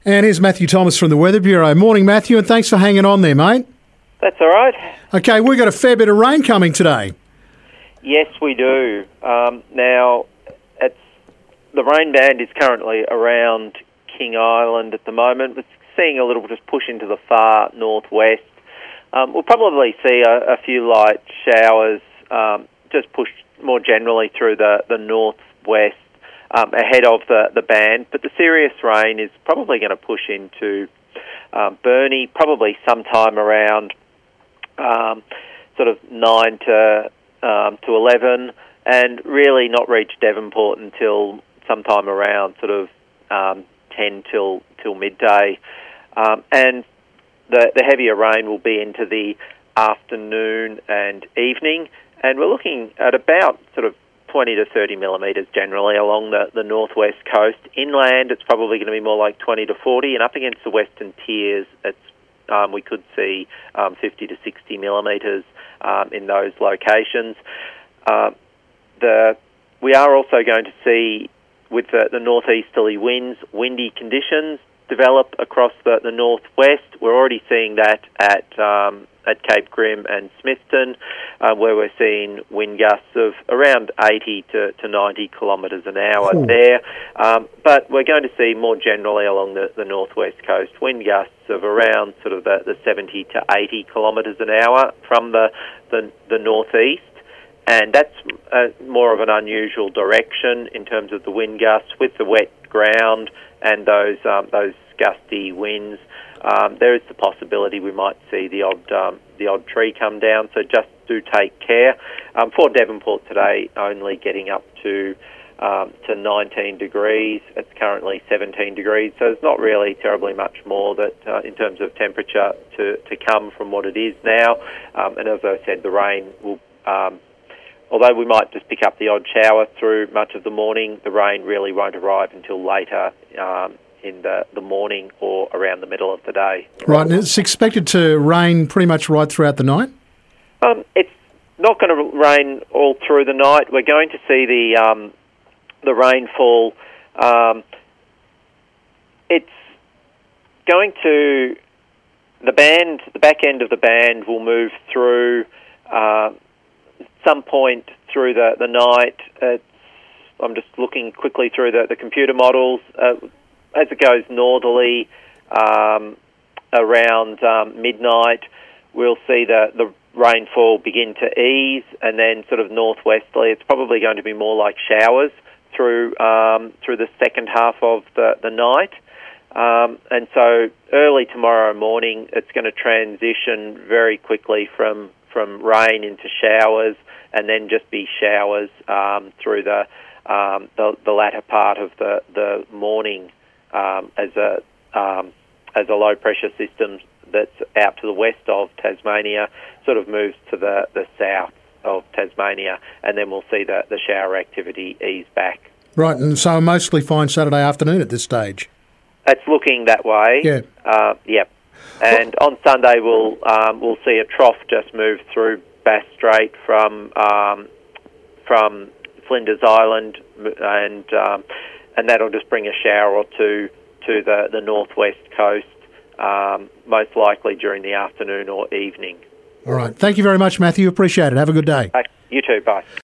And here's Matthew Thomas from the Weather Bureau. Morning, Matthew, and thanks for hanging on there, mate. That's all right. Okay, we've got a fair bit of rain coming today. Yes, we do. Now, the rain band is currently around King Island at the moment. We're seeing a little just push into the far northwest. We'll probably see a few light showers just push more generally through the northwest ahead of the band. But the serious rain is probably going to push into Burnie, probably sometime around sort of 9 to 11, and really not reach Devonport until sometime around sort of 10 till midday. And the heavier rain will be into the afternoon and evening, and we're looking at about sort of 20 to 30 millimetres generally along the northwest coast. Inland, it's probably going to be more like 20 to 40, and up against the western tiers, we could see 50 to 60 millimetres in those locations. We are also going to see, with the northeasterly winds, windy conditions develop across the northwest. We're already seeing that at Cape Grim and Smithton, where we're seeing wind gusts of around 80 to 90 kilometres an hour there. But we're going to see more generally along the northwest coast wind gusts of around sort of the 70 to 80 kilometres an hour from the northeast. And that's more of an unusual direction in terms of the wind gusts with the wet ground and those gusty winds. There is the possibility we might see the odd tree come down, so just do take care. For Devonport today, only getting up to 19 degrees. It's currently 17 degrees, so there's not really terribly much more that in terms of temperature to come from what it is now. And as I said, the rain will. Although we might just pick up the odd shower through much of the morning, the rain really won't arrive until later in the morning or around the middle of the day. Right, and it's expected to rain pretty much right throughout the night? It's not going to rain all through the night. We're going to see the rainfall. It's going to... The back end of the band will move through... some point through the night. I'm just looking quickly through the computer models. As it goes northerly around midnight, we'll see the rainfall begin to ease, and then sort of northwesterly, it's probably going to be more like showers through the second half of the night. And so early tomorrow morning, it's going to transition very quickly from rain into showers, and then just be showers through the latter part of the morning as a low pressure system that's out to the west of Tasmania sort of moves to the south of Tasmania, and then we'll see the shower activity ease back. Right, and so a mostly fine Saturday afternoon at this stage. It's looking that way. Yeah. Yep. And on Sunday we'll see a trough just move through Bass Strait from Flinders Island, and that'll just bring a shower or two to the northwest coast, most likely during the afternoon or evening. All right. Thank you very much, Matthew. Appreciate it. Have a good day. You too. Bye.